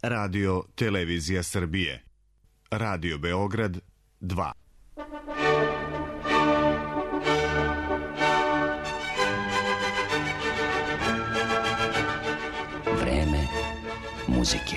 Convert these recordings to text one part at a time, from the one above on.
Radio Televizija Srbije. Radio Beograd 2. Vreme muzike.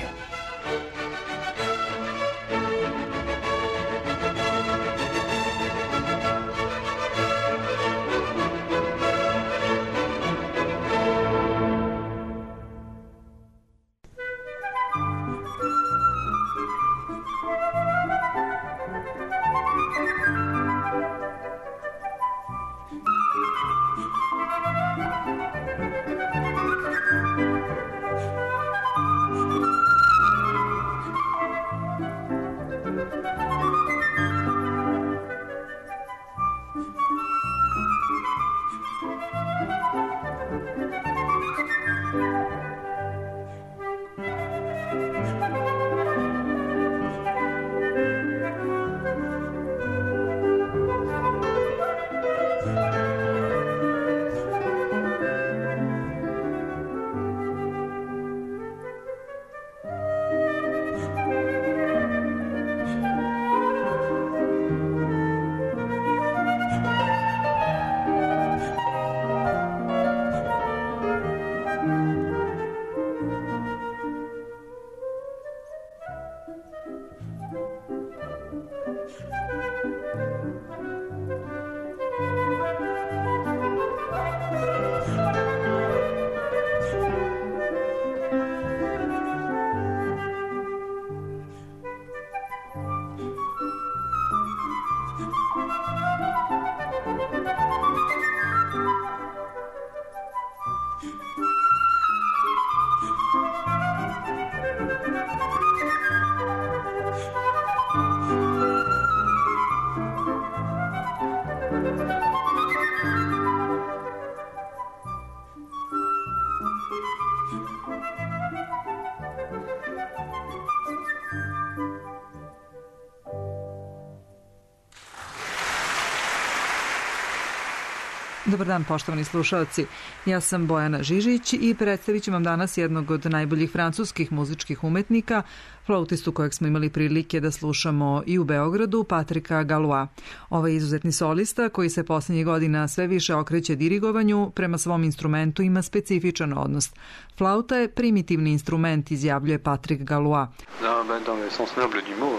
Dobar dan, poštovani slušalci. Ja sam Bojana Žižić i predstavit ću vam danas jednog od najboljih francuskih muzičkih umetnika, flautistu kojeg smo imali prilike da slušamo i u Beogradu, Patrika Galois. Ovaj izuzetni solista, koji se poslednjih godina sve više okreće dirigovanju, prema svom instrumentu ima specifičan odnos. Flauta je primitivni instrument, izjavljuje Patrik Galois. Dans le sens noble du mot,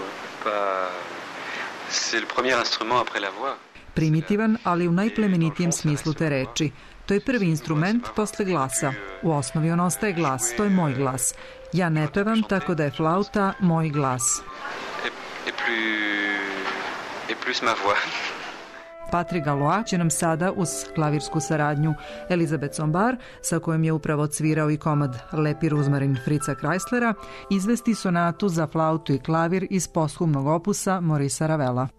c'est le premier instrument après la voix. Primitivan, ali u najplemenitijem smislu te reči. To je prvi instrument posle glasa. U osnovi on ostaje glas, to je moj glas. Ja ne pevam, tako da je flauta moj glas. Et plus ma voix. Patrik Galois će nam sada uz klavirsku saradnju Elizabeth Sombar, sa kojom je upravo cvirao i komad Lepi ruzmarin Fritza Kreislera, izvesti sonatu za flautu i klavir iz posthumnog opusa Maurice Ravela.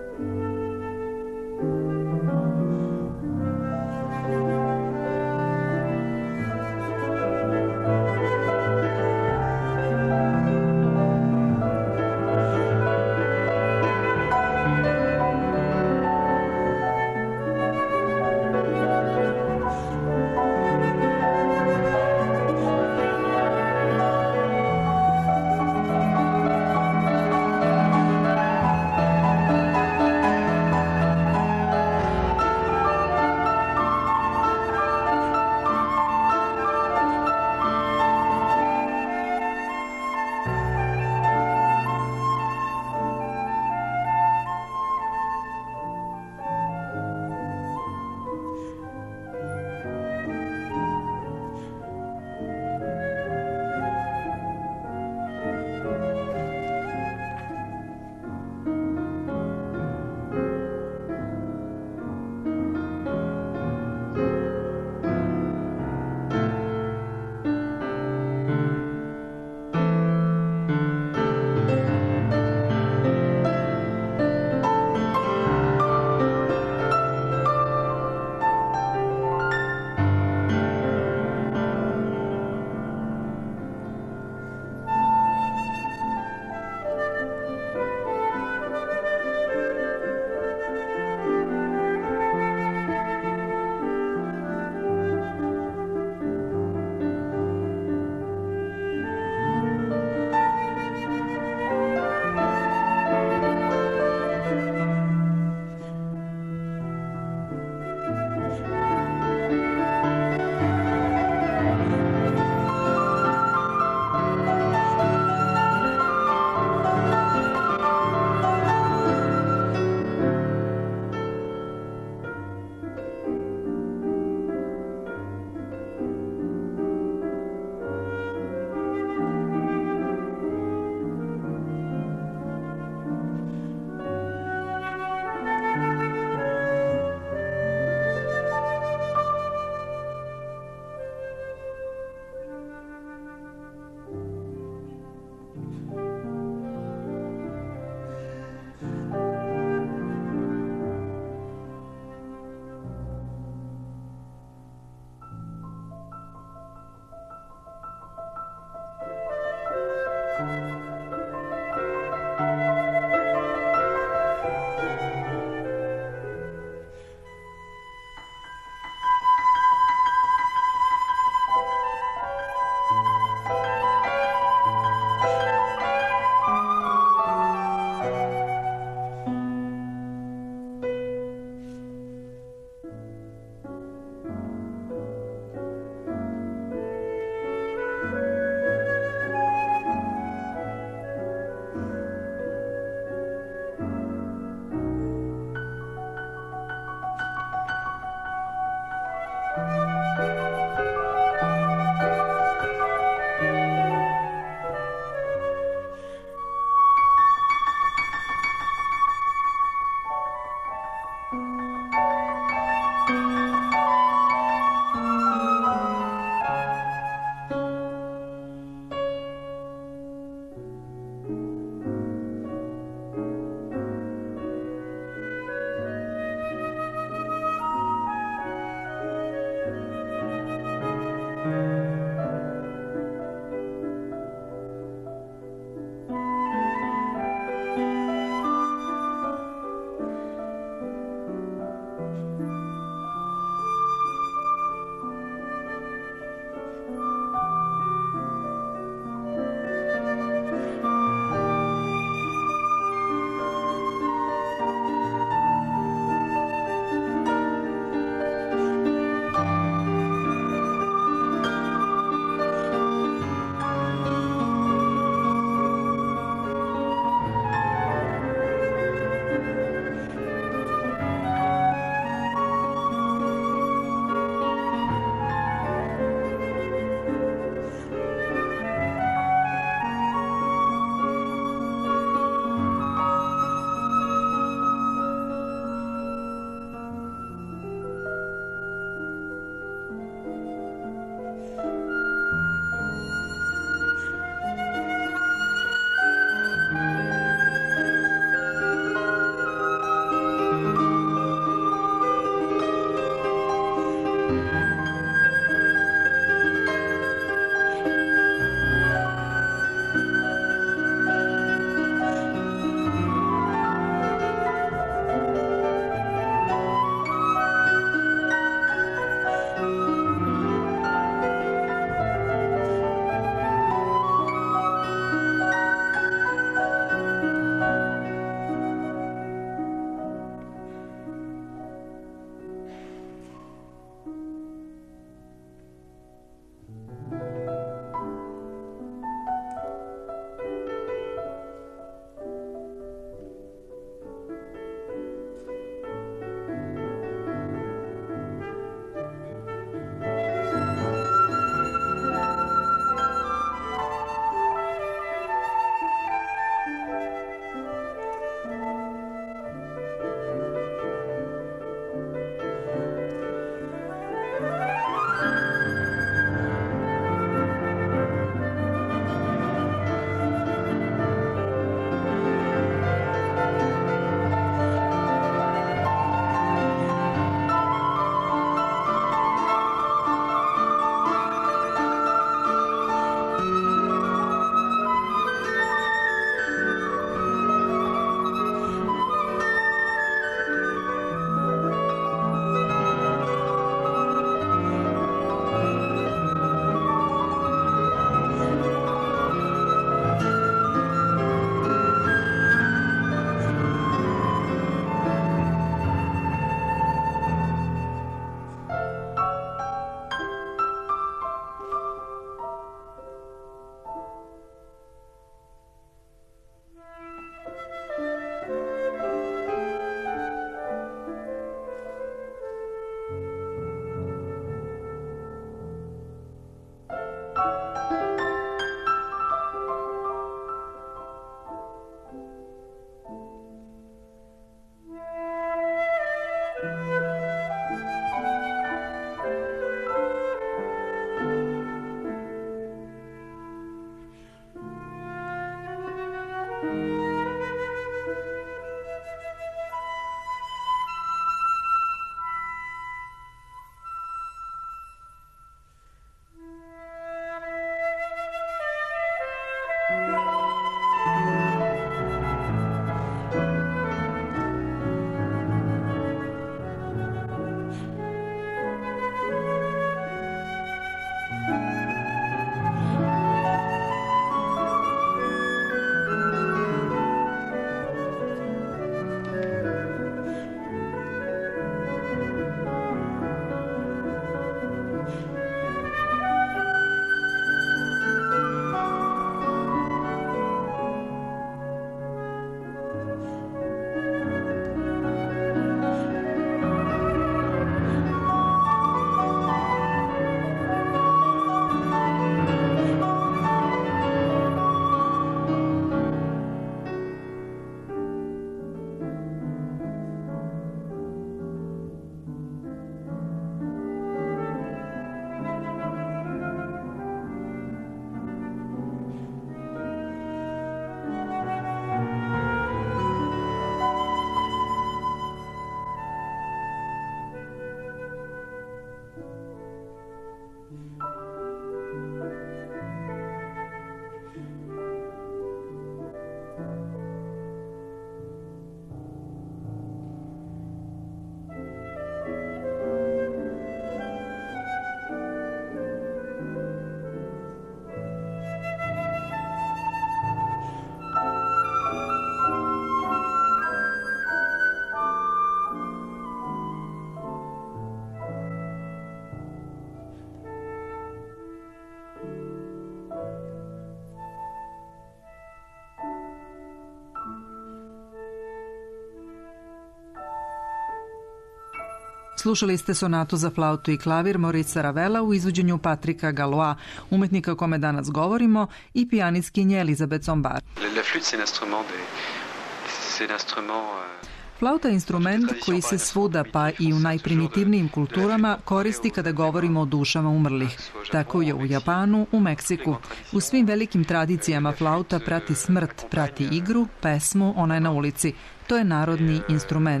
Slušali ste sonatu za flautu i klavir Maurice Ravela u izvođenju Patrika Galois, umetnika o kome danas govorimo, i pijanistkinje Elizabeth Zombart. La flûte, c'est l'instrument Flauta je instrument koji se svuda, pa i u najprimitivnijim kulturama, koristi kada govorimo o dušama umrlih. Tako je u Japanu, u Meksiku. U svim velikim tradicijama flauta prati smrt, prati igru, pesmu, ona je na ulici. To je narodni instrument.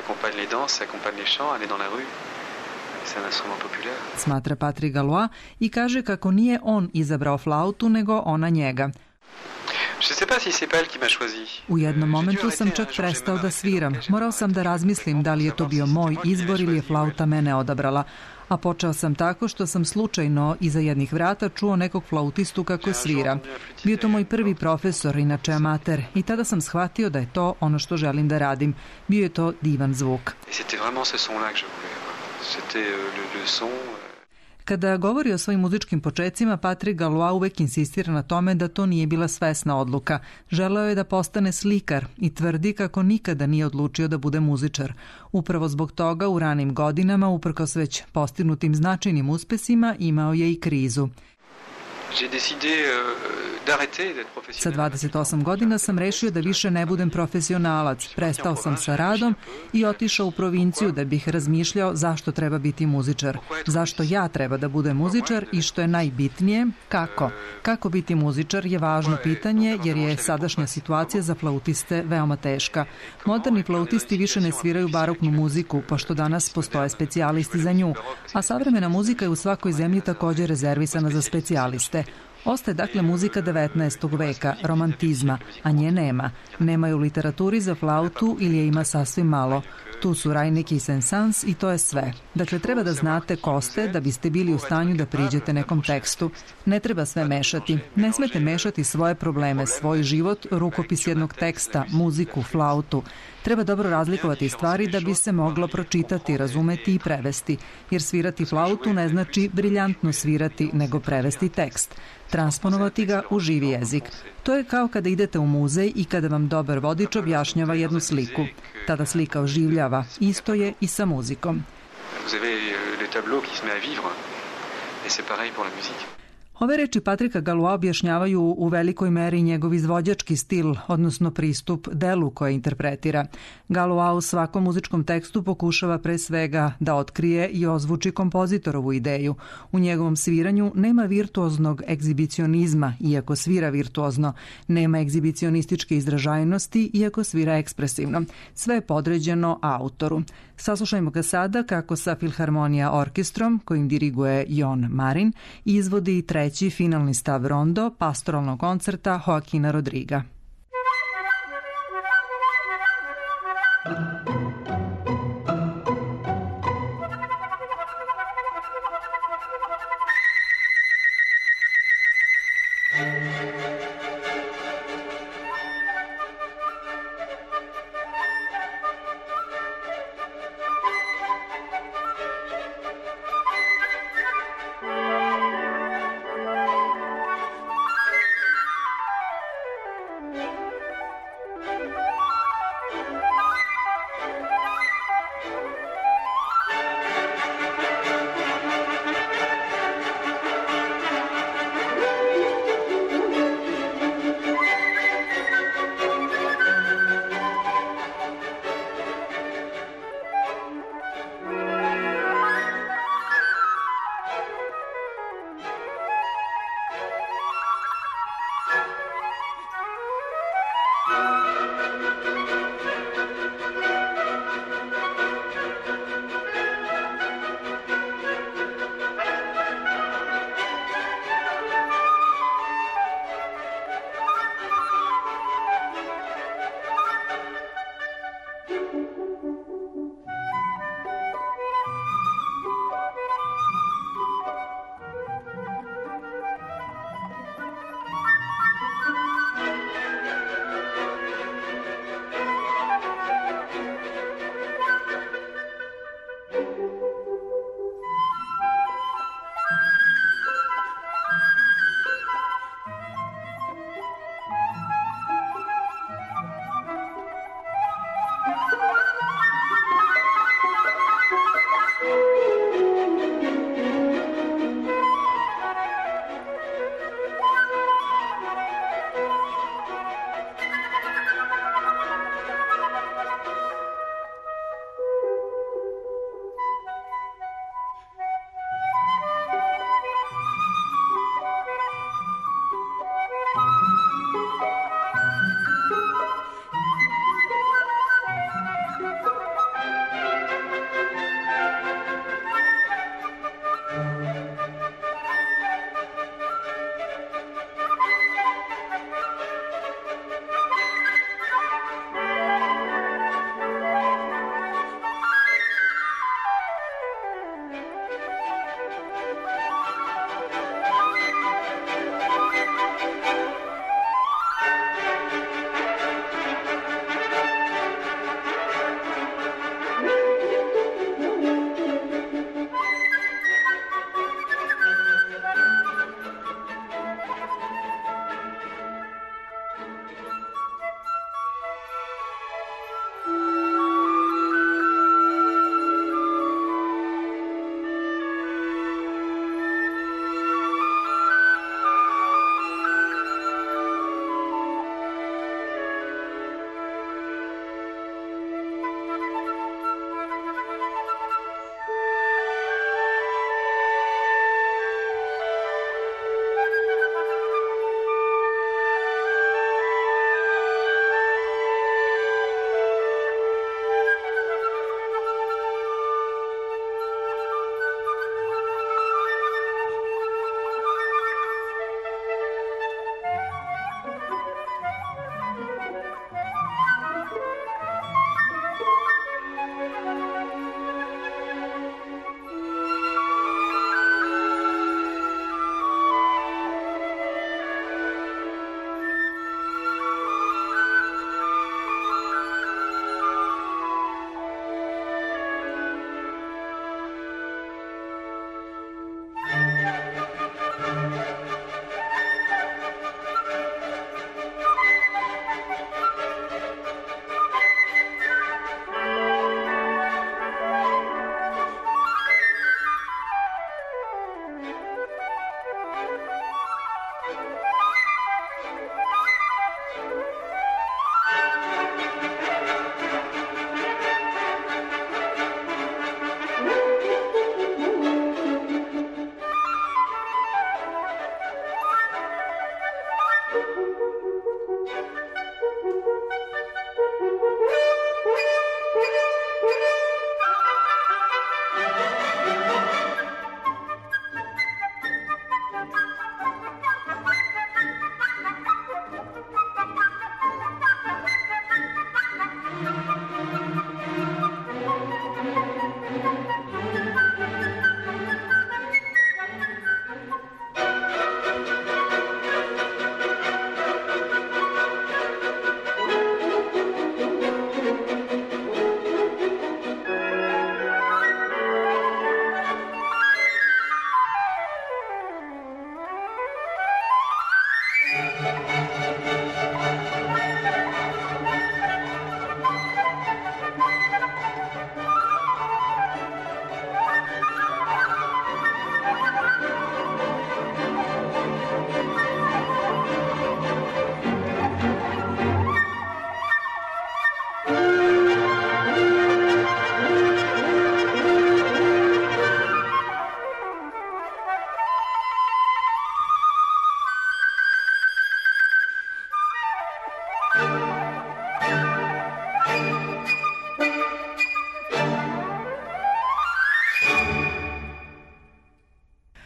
Smatra Patrick Galois i kaže kako nije on izabrao flautu, nego ona njega. U jednom momentu sam čak prestao da sviram. Morao sam da razmislim da li je to bio moj izbor ili je flauta mene odabrala. A počeo sam tako što sam slučajno iza jednih vrata čuo nekog flautistu kako svira. Bio to moj prvi profesor, inače amater, i tada sam shvatio da je to ono što želim da radim. Bio je to divan zvuk. Kada govori o svojim muzičkim počecima, Patrick Galois uvek insistira na tome da to nije bila svesna odluka. Želeo je da postane slikar i tvrdi kako nikada nije odlučio da bude muzičar. Upravo zbog toga u ranim godinama, uprkos već postignutim značajnim uspesima, imao je i krizu. Sa 28 godina sam rešio da više ne budem profesionalac. Prestao sam sa radom i otišao u provinciju da bih razmišljao zašto treba biti muzičar. Zašto ja treba da budem muzičar i što je najbitnije, kako. Kako biti muzičar je važno pitanje jer je sadašnja situacija za flautiste veoma teška. Moderni flautisti više ne sviraju baroknu muziku, pošto danas postoje specijalisti za nju, a savremena muzika je u svakoj zemlji također rezervisana za specijaliste. Ostaje dakle muzika 19. veka, romantizma, a nje nema. Nema je u literaturi za flautu ili je ima sasvim malo. Tu su Reineke i Saint-Saëns i to je sve. Dakle, treba da znate ko ste da biste bili u stanju da priđete nekom tekstu. Ne treba sve mešati. Ne smete mešati svoje probleme, svoj život, rukopis jednog teksta, muziku, flautu. Treba dobro razlikovati stvari da bi se moglo pročitati, razumeti i prevesti. Jer svirati flautu ne znači briljantno svirati, nego prevesti tekst. Transponovati ga u živi jezik. To je kao kada idete u muzej i kada vam dobar vodič objašnjava jednu sliku. Tada slika oživljava. Isto je i sa muzikom. Ove reči Patricka Galois objašnjavaju u velikoj meri njegov izvođački stil, odnosno pristup delu koje interpretira. Galois u svakom muzičkom tekstu pokušava pre svega da otkrije i ozvuči kompozitorovu ideju. U njegovom sviranju nema virtuoznog egzibicionizma, iako svira virtuozno. Nema egzibicionističke izražajnosti, iako svira ekspresivno. Sve je podređeno autoru. Saslušajmo ga sada kako sa Filharmonija orkestrom, kojim diriguje Jon Marin, izvodi treći finalni stav rondo pastoralnog koncerta Joaquina Rodriga.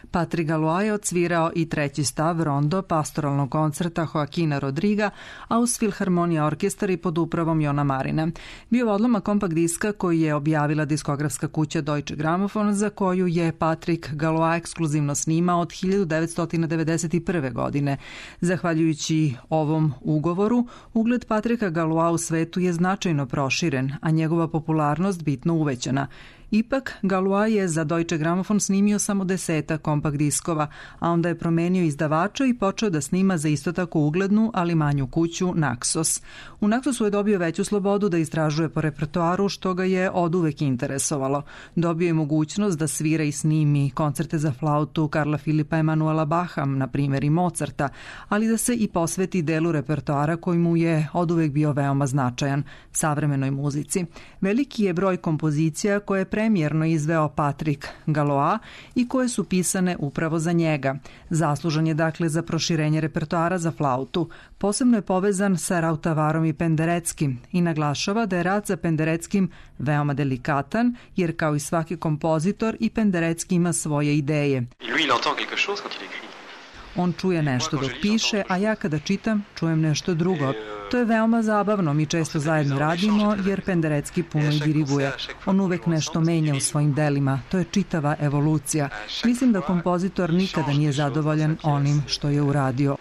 Patrick Galois je odsvirao i treći stav rondo pastoralnog koncerta Joaquina Rodriga, Aus Philharmonia orkestar i pod upravom Jona Marina. Bio je odlomak kompakt diska koji je objavila diskografska kuća Deutsche Grammophon, za koju je Patrick Galois ekskluzivno snimao od 1991. godine. Zahvaljujući ovom ugovoru, ugled Patricka Galoisa u svetu je značajno proširen, a njegova popularnost bitno uvećana. Ipak, Galois je za Deutsche Grammophon snimio samo 10 kompakt diskova, a onda je promenio izdavača i počeo da snima za isto tako uglednu, ali manju kuću Naxos. U Naxosu je dobio veću slobodu da istražuje po repertoaru, što ga je oduvek interesovalo. Dobio je mogućnost da svira i snimi koncerte za flautu Karla Filipa Emanuela Bacha, na primjer i Mozarta, ali da se i posveti delu repertoara koji mu je oduvek bio veoma značajan, savremenoj muzici. Veliki je broj kompozicija koje je premijerno izveo Patrick Galois i koje su pisane upravo za njega. Zaslužan je dakle za proširenje repertoara za flautu. Posebno je povezan sa Rautavarom i Pendereckim i naglašava da je rad za Pendereckim veoma delikatan, jer kao i svaki kompozitor i Penderecki ima svoje ideje. On čuje nešto dok piše, a ja kada čitam čujem nešto drugo. To je veoma zabavno, mi često zajedno radimo jer Penderecki puno i diriguje. On uvek nešto menja u svojim delima, to je čitava evolucija. Mislim da kompozitor nikada nije zadovoljan onim što je uradio.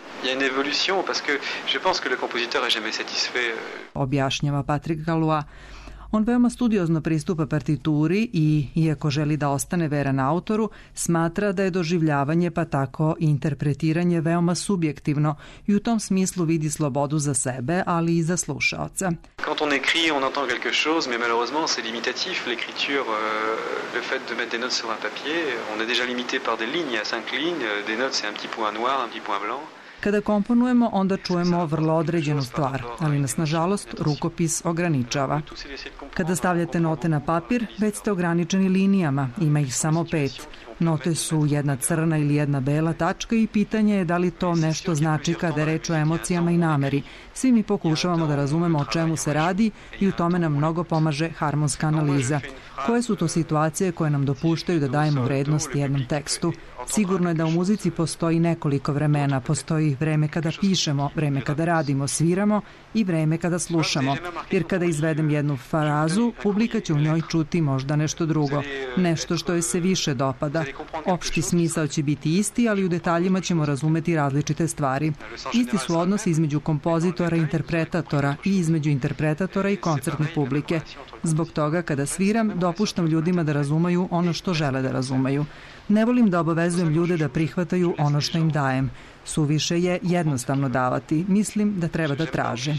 Objašnjava Patrick Galois. On veoma studiozno pristupa partituri i, iako želi da ostane veran autoru, smatra da je doživljavanje pa tako i interpretiranje veoma subjektivno i u tom smislu vidi slobodu za sebe, ali i za slušaoca. Quand on écrit, on entend quelque chose, mais malheureusement c'est limitatif. L'écriture, le fait de mettre des notes sur un papier, on est déjà limité par des lignes, à 5 lignes, des notes c'est un petit point noir, un petit point blanc. Kada komponujemo, onda čujemo vrlo određenu stvar, ali nas, nažalost, rukopis ograničava. Kada stavljate note na papir, već ste ograničeni linijama, ima ih samo 5. Note su jedna crna ili jedna bela tačka i pitanje je da li to nešto znači kada je reč o emocijama i nameri. Svi mi pokušavamo da razumemo o čemu se radi i u tome nam mnogo pomaže harmonska analiza. Koje su to situacije koje nam dopuštaju da dajemo vrednost jednom tekstu? Sigurno je da u muzici postoji nekoliko vremena. Postoji vreme kada pišemo, vreme kada radimo, sviramo i vreme kada slušamo. Jer kada izvedem jednu frazu, publika će u njoj čuti možda nešto drugo, nešto što joj se više dopada. Opšti smisao će biti isti, ali u detaljima ćemo razumeti različite stvari. Isti su odnosi između kompozitora i interpretatora i između interpretatora i koncertne publike. Zbog toga, kada sviram, dopuštam ljudima da razumeju ono što žele da razumeju. Ne volim da obavezujem ljude da prihvataju ono što im dajem. Suviše je jednostavno davati. Mislim da treba da traže.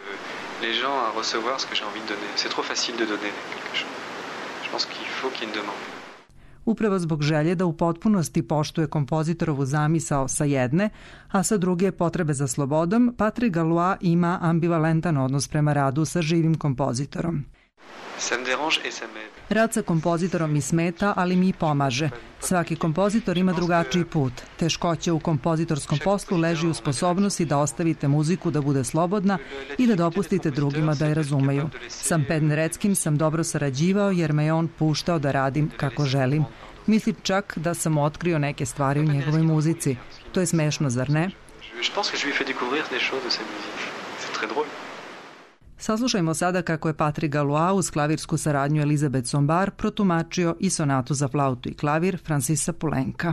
Upravo zbog želje da u potpunosti poštuje kompozitorovu zamisao sa jedne, a sa druge potrebe za slobodom, Patrick Galois ima ambivalentan odnos prema radu sa živim kompozitorom. Rad sa kompozitorom mi smeta, ali mi pomaže. Svaki kompozitor ima drugačiji put. Teškoća u kompozitorskom poslu leži u sposobnosti da ostavite muziku da bude slobodna i da dopustite drugima da je razumeju. Sa Pendereckim sam dobro sarađivao jer me je on puštao da radim kako želim. Mislim čak da sam otkrio neke stvari u njegovoj muzici. To je smešno, zar ne? Saslušajmo sada kako je Patrick Galois uz klavirsku saradnju Elizabeth Sombar protumačio i sonatu za flautu i klavir Francisa Poulenca.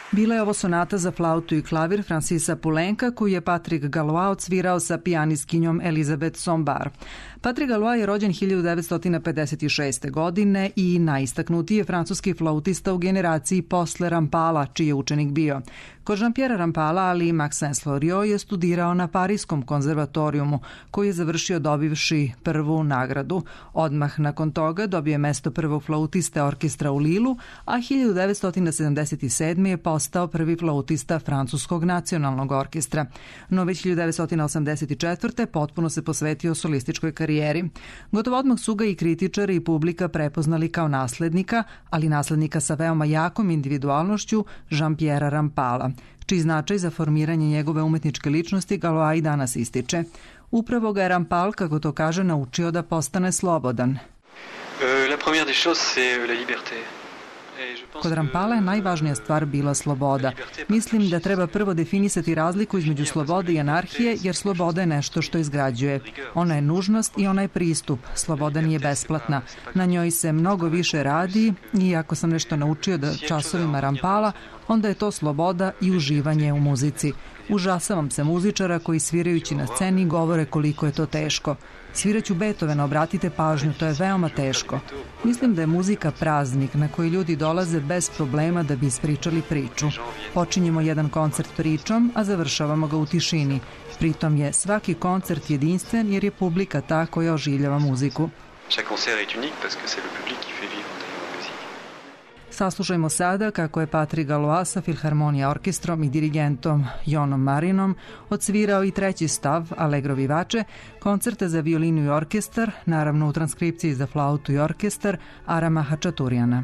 Bila je ovo sonata za flautu i klavir Francisa Poulenca, koju je Patrick Galois odsvirao sa pijanistkinjom Elizabeth Sombar. Patrick Galois je rođen 1956. godine i najistaknutiji je francuski flautista u generaciji posle Rampala, čiji je učenik bio. Kod Jean-Pierre Rampala, ali i Maxence Loriot je studirao na Pariskom konzervatorijumu, koji je završio dobivši prvu nagradu. Odmah nakon toga dobio je mesto prvog flautiste orkestra u Lilu, a 1977. je postao prvi flautista Francuskog nacionalnog orkestra. No već 1984. potpuno se posvetio solističkoj karijeri. Gotovo odmah su ga i kritičari i publika prepoznali kao naslednika, ali naslednika sa veoma jakom individualnošću Jean-Pierre Rampala, čiji značaj za formiranje njegove umetničke ličnosti Galois i danas ističe. Upravo ga je Rampal, kako to kaže, naučio da postane slobodan. La première des choses, c'est la liberté. Kod Rampala je najvažnija stvar bila sloboda. Mislim da treba prvo definisati razliku između slobode i anarhije, jer sloboda je nešto što izgrađuje. Ona je nužnost i ona je pristup. Sloboda nije besplatna. Na njoj se mnogo više radi i ako sam nešto naučio da časovima Rampala, onda je to sloboda i uživanje u muzici. Užasavam se muzičara koji svirajući na sceni govore koliko je to teško. Sviraću Beethovena, obratite pažnju, to je veoma teško. Mislim da je muzika praznik na koji ljudi dolaze bez problema da bi ispričali priču. Počinjemo jedan koncert pričom, a završavamo ga u tišini. Pritom je svaki koncert jedinstven jer je publika ta koja oživljava muziku. Saslušajmo sada kako je Patrick Galois sa Filharmonija orkestrom i dirigentom Jonom Marinom odsvirao i treći stav Allegro vivace, koncerte za violinu i orkestar, naravno u transkripciji za flautu i orkestar Arama Hačaturijana.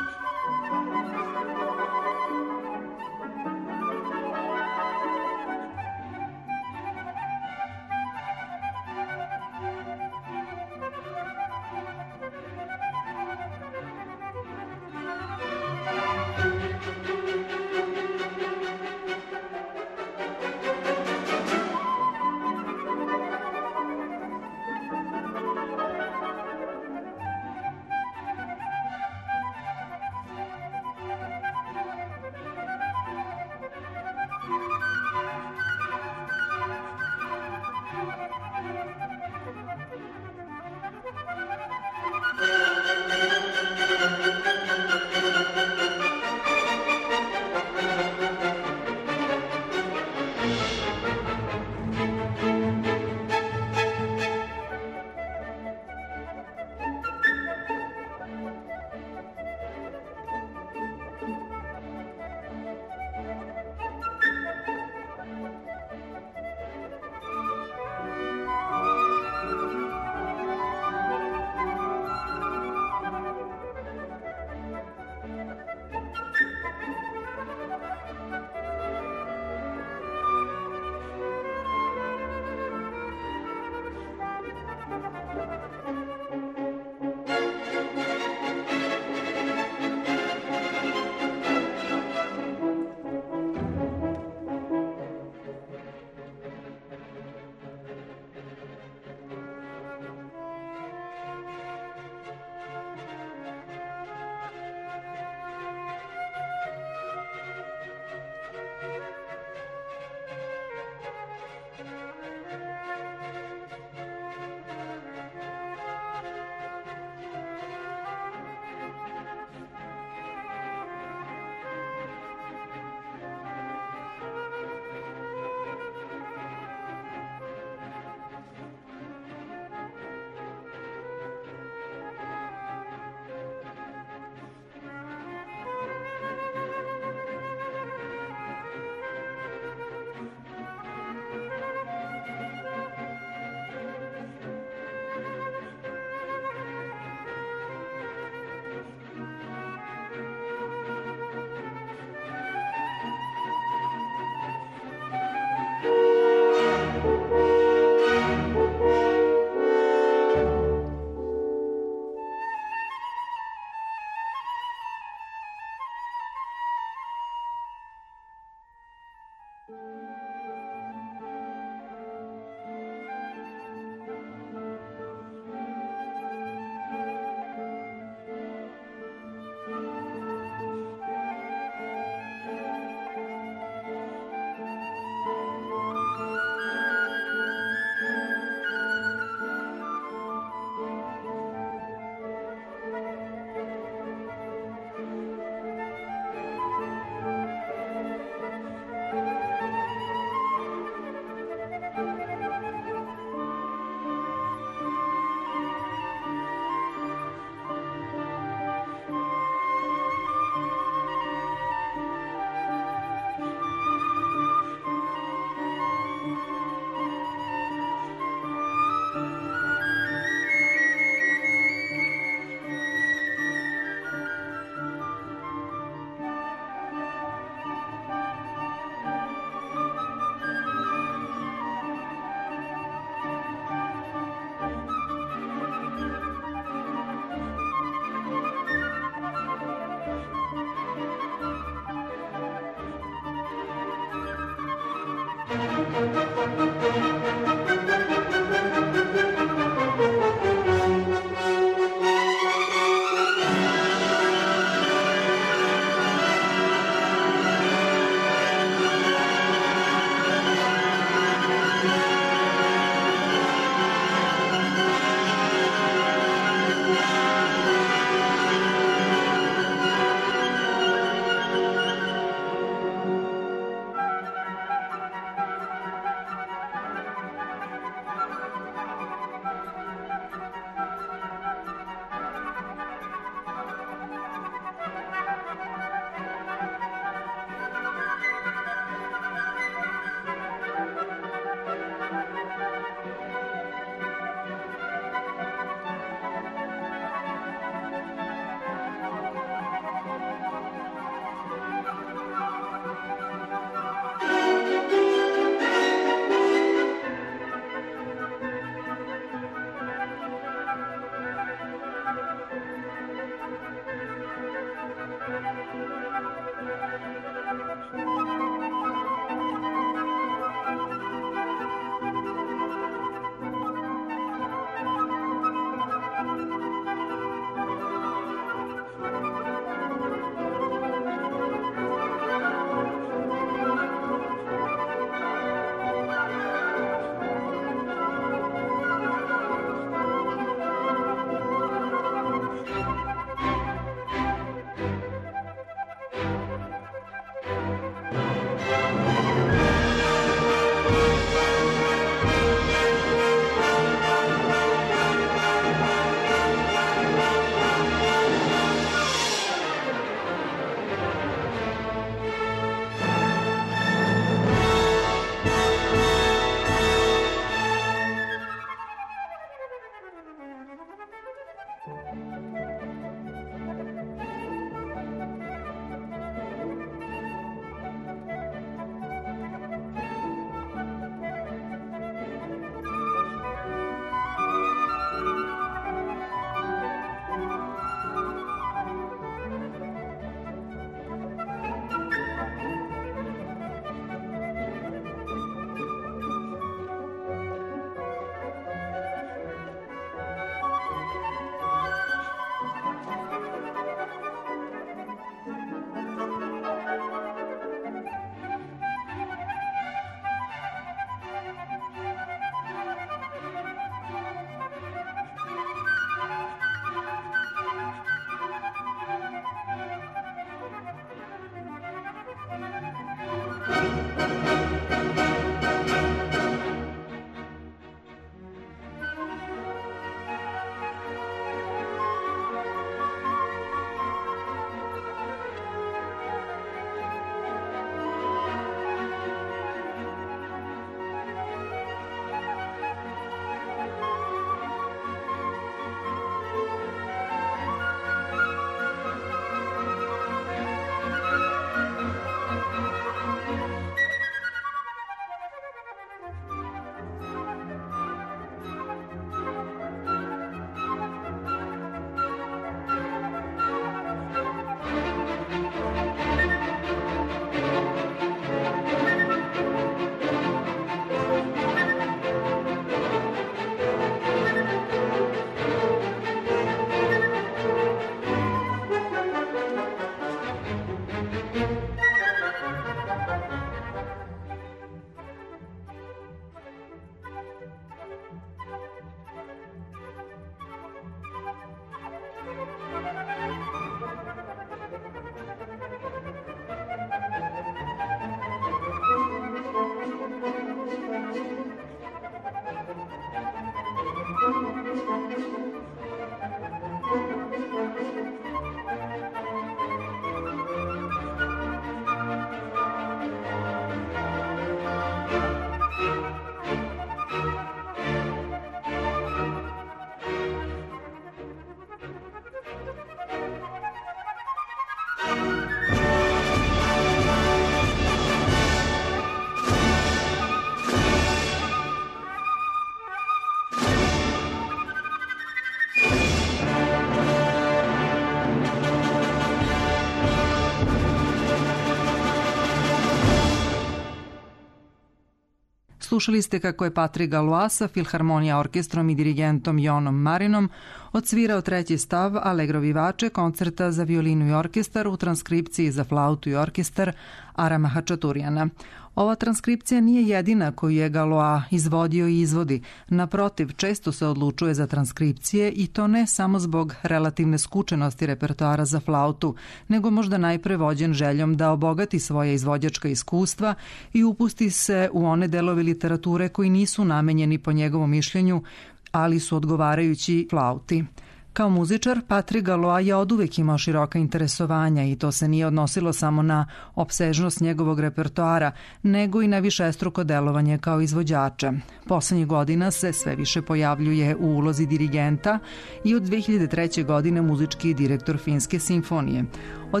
Slušali ste kako je Patrick Galois sa Filharmonija orkestrom i dirigentom Jonom Marinom odsvirao treći stav Allegro vivace koncerta za violinu i orkestar u transkripciji za flautu i orkestar Arama Hačaturijana. Ova transkripcija nije jedina koju je Galois izvodio i izvodi. Naprotiv, često se odlučuje za transkripcije i to ne samo zbog relativne skučenosti repertoara za flautu, nego možda najpre vođen željom da obogati svoje izvođačka iskustva i upusti se u one delovi literature koji nisu namenjeni po njegovom mišljenju, ali su odgovarajući flauti. Kao muzičar, Patrick Galois je oduvek imao široka interesovanja i to se nije odnosilo samo na opsežnost njegovog repertoara, nego i na višestruko delovanje kao izvođača. Poslednjih godina se sve više pojavljuje u ulozi dirigenta i od 2003. godine muzički direktor Finske simfonije. Od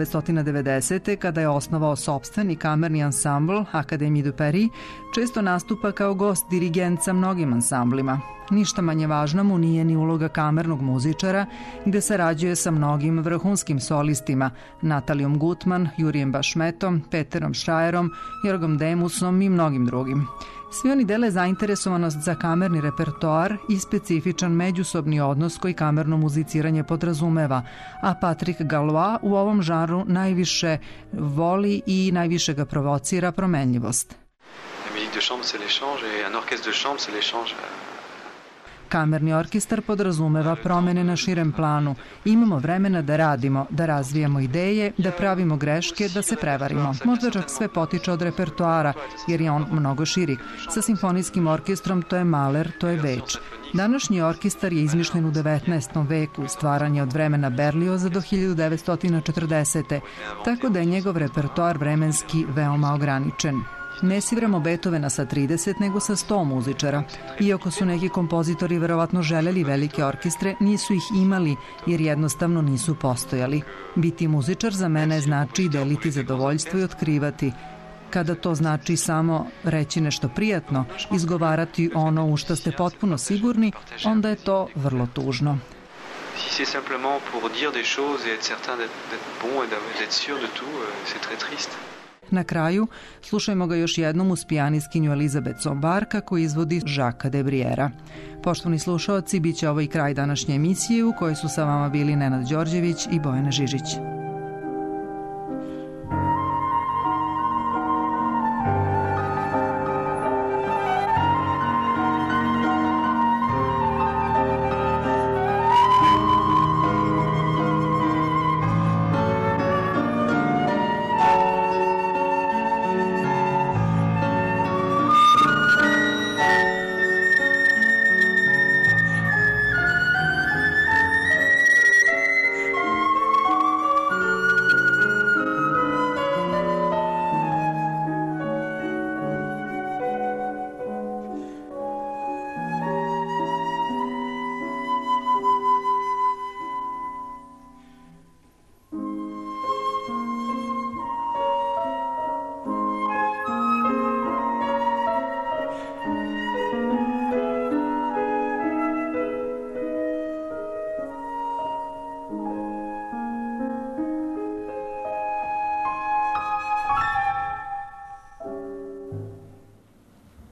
1990. kada je osnovao sopstveni kamerni ansambl Académie de Paris, često nastupa kao gost dirigent sa mnogim ansamblima. Ništa manje važna mu nije ni uloga kamernog muzičara, gde sarađuje sa mnogim vrhunskim solistima, Natalijom Gutman, Jurijem Bašmetom, Peterom Schreierom, Jorgom Demusom i mnogim drugim. Svi oni dele zainteresovanost za kamerni repertoar i specifičan međusobni odnos koji kamerno muziciranje podrazumeva, a Patrick Galois u ovom žanru najviše voli i najviše ga provocira promenljivost. La musique de chambre, c'est l'échange et un orchestre de chambre, c'est l'échange. Kamerni orkestar podrazumeva promene na širem planu. Imamo vremena da radimo, da razvijamo ideje, da pravimo greške, da se prevarimo. Možda čak sve potiče od repertoara, jer je on mnogo širi. Sa simfonijskim orkestrom to je Mahler, to je Več. Današnji orkestar je izmišljen u 19. veku, stvaran je od vremena Berlioza do 1940. Tako da je njegov repertoar vremenski veoma ograničen. Ne sviramo Beethovena sa 30, nego sa 100 muzičara. Iako su neki kompozitori verovatno želeli velike orkestre, nisu ih imali jer jednostavno nisu postojali. Biti muzičar za mene znači deliti zadovoljstvo i otkrivati. Kada to znači samo reći nešto prijatno, izgovarati ono u što ste potpuno sigurni, onda je to vrlo tužno. Si c'est simplement pour dire des choses et être certain d'être bon et d'être sûr de tout, c'est très triste. Na kraju, slušajmo ga još jednom uz pijaniskinju Elizabeth Sombar kako izvodi Jacques Debriera. Poštovani slušaoci, bit će ovo i kraj današnje emisije u kojoj su sa vama bili Nenad Đorđević i Bojana Žižić.